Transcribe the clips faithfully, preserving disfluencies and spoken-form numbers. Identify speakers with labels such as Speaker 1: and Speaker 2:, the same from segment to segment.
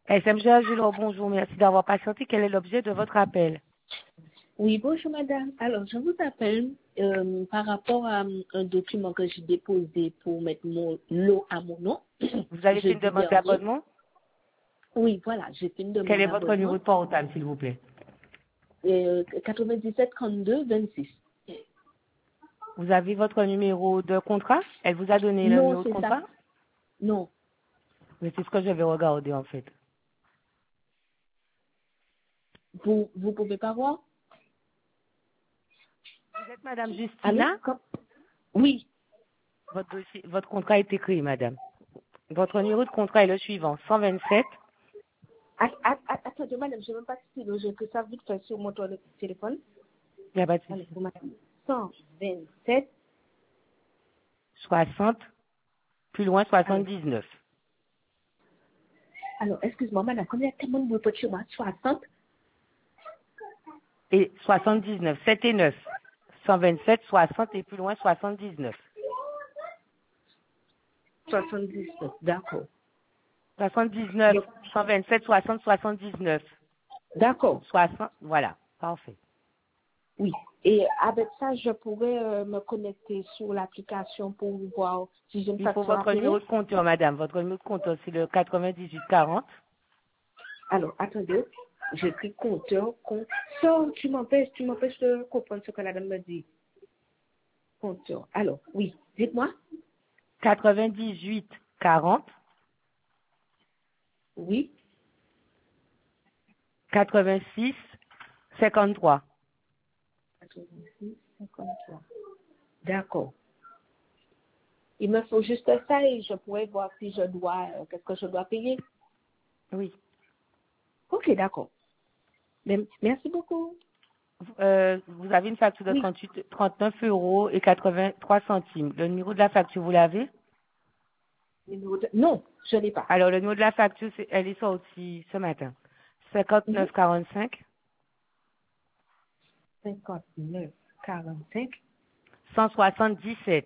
Speaker 1: S M G Jules, bonjour, merci d'avoir patienté. Quel est l'objet de votre appel?
Speaker 2: Oui, bonjour madame. Alors, je vous appelle euh, par rapport à euh, un document que j'ai déposé pour mettre mon l'eau à mon nom
Speaker 1: Vous avez fait une
Speaker 2: jeudi
Speaker 1: demande
Speaker 2: dernier.
Speaker 1: d'abonnement?
Speaker 2: Oui, voilà, j'ai fait une
Speaker 1: Quel
Speaker 2: demande
Speaker 1: est votre numéro
Speaker 2: d'abonnement.
Speaker 1: de portable, s'il vous plaît?
Speaker 2: Euh, quatre-vingt-dix-sept trente-deux vingt-six.
Speaker 1: Vous avez votre numéro de contrat? Elle vous a donné le
Speaker 2: Non,
Speaker 1: numéro de
Speaker 2: c'est ça.
Speaker 1: contrat?
Speaker 2: Non.
Speaker 1: Mais c'est ce que je vais regarder, en fait.
Speaker 2: Vous vous pouvez pas voir?
Speaker 1: Vous êtes Madame
Speaker 2: Allô?
Speaker 1: Justina?
Speaker 2: Comme- Oui.
Speaker 1: Votre dossier, votre contrat est écrit, madame. Votre numéro de contrat est le suivant, cent vingt-sept,
Speaker 2: Att- att- att- Attendez, madame, je ne sais même pas si j'ai que ça vite fait sur mon toile- téléphone.
Speaker 1: il n'y a pas de
Speaker 2: Allez,
Speaker 1: souci,
Speaker 2: pour madame. cent vingt-sept.
Speaker 1: soixante, plus loin
Speaker 2: Alors,
Speaker 1: soixante-dix-neuf.
Speaker 2: alors excuse-moi, madame, comme il y a tellement de mots chez moi, soixante.
Speaker 1: Et soixante-dix-neuf, sept et neuf. cent vingt-sept, soixante et plus loin soixante-dix-neuf.
Speaker 2: soixante-dix-neuf, d'accord.
Speaker 1: soixante-dix-neuf,
Speaker 2: Donc,
Speaker 1: cent vingt-sept, soixante, soixante-dix-neuf.
Speaker 2: d'accord,
Speaker 1: soixante, voilà, parfait.
Speaker 2: oui. Et avec ça, je pourrais euh, me connecter sur l'application pour voir si j'ai une
Speaker 1: Il faut
Speaker 2: facture à
Speaker 1: votre numéro
Speaker 2: payer.
Speaker 1: de compteur, madame. Votre numéro de compteur, c'est le quatre-vingt-dix-huit quarante.
Speaker 2: Alors, attendez, j'écris compteur, compteur, tu m'empêches, tu m'empêches de comprendre ce que la dame me dit. Compteur. Alors, oui, dites-moi.
Speaker 1: quatre-vingt-dix-huit quarante,
Speaker 2: Oui,
Speaker 1: quatre-vingt-six cinquante-trois.
Speaker 2: quatre-vingt-six, cinquante-trois. D'accord. Il me faut juste ça et je pourrais voir si je dois, euh, qu'est-ce que je dois payer.
Speaker 1: Oui.
Speaker 2: Ok, d'accord. Mais- Merci beaucoup.
Speaker 1: Euh, vous avez une facture de
Speaker 2: Oui.
Speaker 1: trente-huit, trente-neuf euros et quatre-vingt-trois centimes. Le numéro de la facture, vous l'avez?
Speaker 2: Numéro de- Non, je n'ai pas.
Speaker 1: Alors, le numéro de la facture, c'est, elle est sortie ce matin.
Speaker 2: Mhm.
Speaker 1: cinquante-neuf quarante-cinq,
Speaker 2: cinquante-neuf, quarante-cinq,
Speaker 1: cent soixante-dix-sept.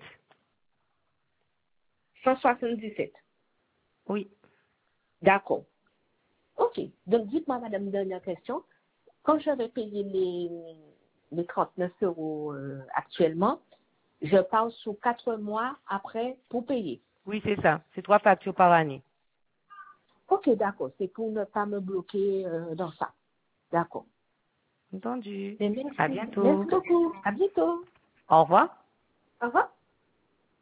Speaker 2: cent soixante-dix-sept.
Speaker 1: Oui.
Speaker 2: D'accord. Ok. Donc, dites-moi, madame, une dernière question. Quand je vais payer les, les trente-neuf euros euh, actuellement, je passe sous quatre mois après pour payer.
Speaker 1: Oui, c'est ça. C'est trois factures par année.
Speaker 2: Ok, d'accord. C'est pour ne pas me bloquer euh, dans ça. D'accord.
Speaker 1: Entendu.
Speaker 2: Mais
Speaker 1: À
Speaker 2: merci. Merci
Speaker 1: bientôt.
Speaker 2: beaucoup. À bientôt.
Speaker 1: Au revoir.
Speaker 2: Au revoir.